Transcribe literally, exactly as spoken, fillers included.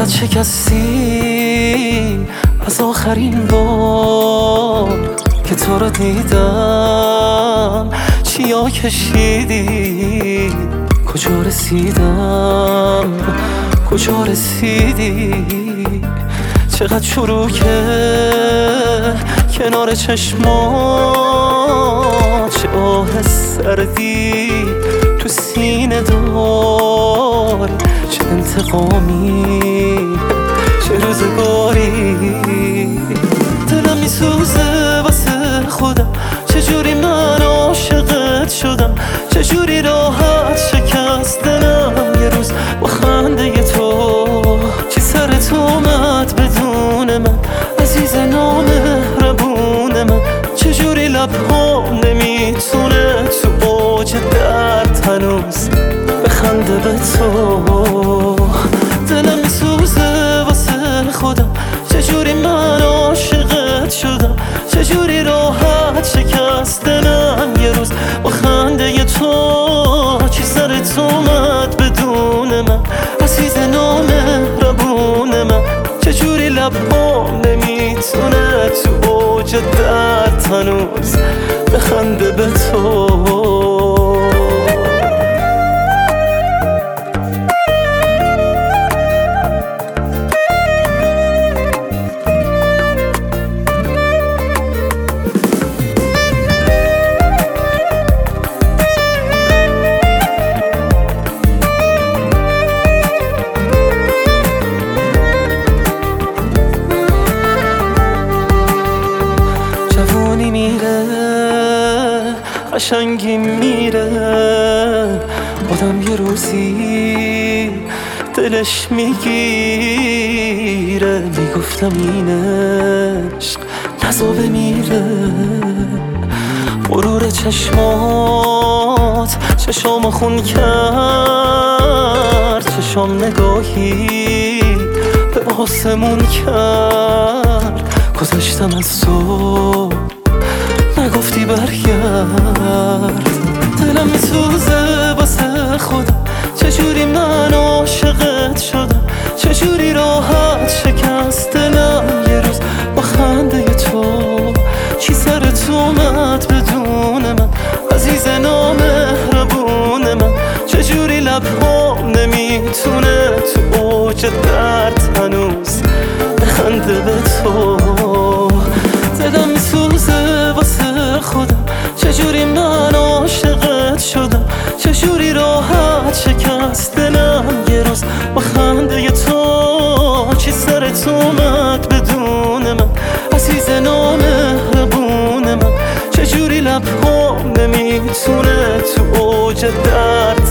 چقدر شکستی از آخرین بار که تو رو دیدم. چیا کشیدی کجا رسیدم کجا رسیدی. چقدر شروع که کنار چشمات، چه آه سردی تو سینه دار. چه انتقامی چه روزگاری. دلم میسوزه واسه خودم، چجوری من عاشقت شدم، چجوری راحت شکست دلم یه روز با خنده تو. چی سرت اومد بدون من عزیز نامهربون من، چجوری لبهام نمیتونه تو اوج درد هنوز بخنده به تو. دلم میسوزه واسه خودم، چجوری من عاشقت شدم، چجوری راحت شکست دلم یه روز با خنده تو. چی سرت اومد بدون من عزیز نامهربون من، چجوری لبهام نمیتونه تو اوج درد هنوز بخنده به تو. قشنگی میره آدم، یه روزی دلش میگیره. میگفتم این عشق نزا بمیره. مرور چشمات چشام خون کرد، چشام نگاهی به آسمون کرد. گذشتم از تو نگفتی برگرد. دلم میسوزه واسه خودم، چجوری من عاشقت شدم، چجوری راحت شکست دلم یه روز با خنده تو. چی سرت اومد بدون من عزیز نامهربون من، چجوری لبهام نمیتونه تو اوج درد هنوز بخنده به تو. دلم میسوزه واسه خودم، چجوری من عاشقت شدم، چجوری راحت شکست دلم یه روز با خنده تو. چی سرت اومد بدون من عزیز نامهربون من، چجوری لبهام نمیتونه تو اوج درد